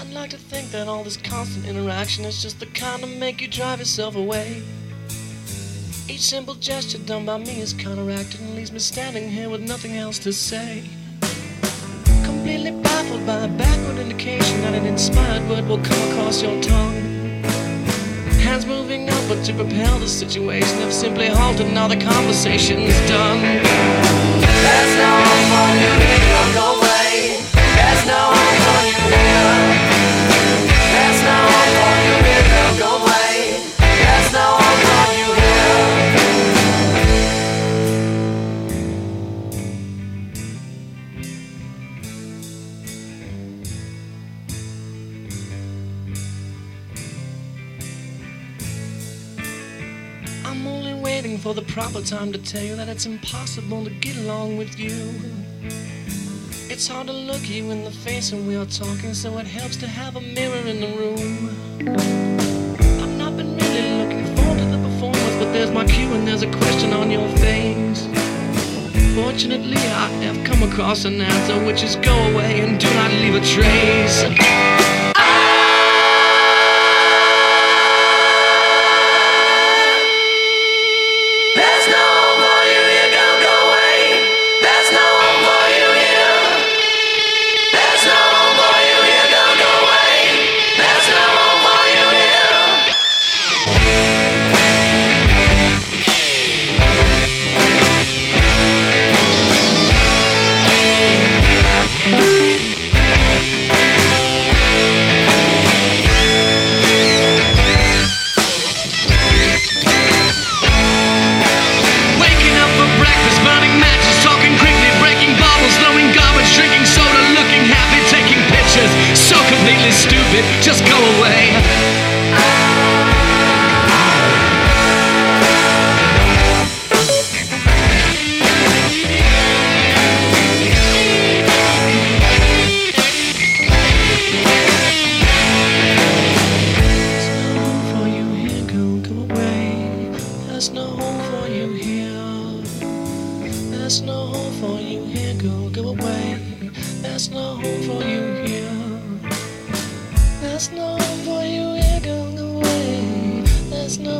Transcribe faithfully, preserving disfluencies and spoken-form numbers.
I'd like to think that all this constant interaction is just the kind to make you drive yourself away. Each simple gesture done by me is counteracted and leaves me standing here with nothing else to say. Completely baffled by a backward indication that an inspired word will come across your tongue. Hands moving up, but to propel the situation have simply halted, now the conversation's done. There's no hope for you here, don't go away. There's no hope for you here. There's no hope for you here, don't go away. There's no hope for you here. I'm only waiting for the proper time to tell you that it's impossible to get along with you. It's hard to look you in the face when we are talking, so it helps to have a mirror in the room. I've not been really looking forward to the performance, but there's my cue and there's a question on your face. Fortunately, I have come across an answer, which is go away and do not leave a trace. Stupid, just go away. There's no home for you here, there's no home for you here, go, go away. There's no home for you here. There's no home for you here, go away. There's no